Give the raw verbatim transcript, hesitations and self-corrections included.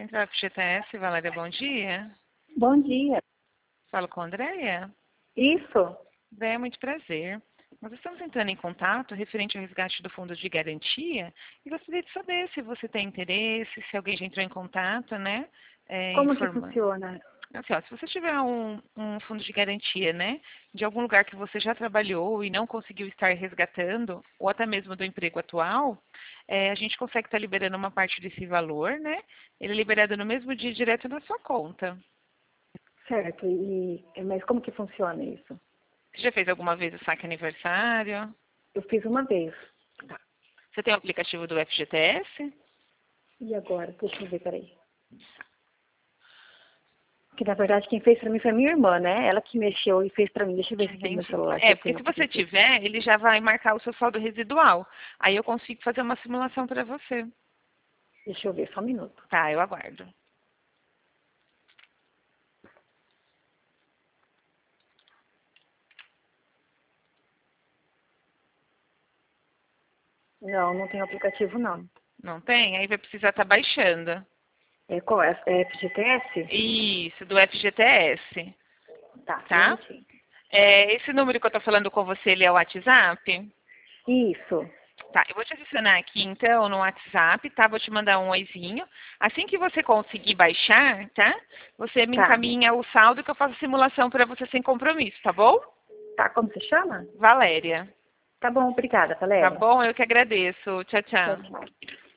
Central F G T S, Valéria, bom dia. Bom dia. Falo com a Andréia? Isso. Andréia, muito prazer. Nós estamos entrando em contato referente ao resgate do fundo de garantia e gostaria de saber se você tem interesse, se alguém já entrou em contato, né? É, Como que informa... funciona? Assim, ó, se você tiver um, um fundo de garantia, né, de algum lugar que você já trabalhou e não conseguiu estar resgatando, ou até mesmo do emprego atual, é, a gente consegue estar liberando uma parte desse valor, né? Ele é liberado no mesmo dia direto na sua conta. Certo. E, mas como que funciona isso? Você já fez alguma vez o saque aniversário? Eu fiz uma vez. Você tem o aplicativo do F G T S? E agora? Deixa eu ver, peraí. Que na verdade quem fez pra mim foi a minha irmã, né? Ela que mexeu e fez pra mim. Deixa eu ver se aqui no meu Entendi. celular. É, eu porque tenho se o você aplicativo. tiver, ele já vai marcar o seu saldo residual. Aí eu consigo fazer uma simulação para você. Deixa eu ver, só um minuto. Tá, eu aguardo. Não, não tem aplicativo não. Não tem? Aí vai precisar estar baixando. É qual é? É F G T S? Isso, do F G T S. Tá, só um Tá? minutinho. É, esse número que eu tô falando com você, ele é o WhatsApp? Isso. Tá, eu vou te adicionar aqui então no WhatsApp, tá? Vou te mandar um oizinho. Assim que você conseguir baixar, tá? Você me Tá. encaminha o saldo que eu faço a simulação para você sem compromisso, tá bom? Tá, como você chama? Valéria. Tá bom, obrigada, Tá Valéria. bom? Eu que agradeço. Tchau, Tchau, tchau. tchau.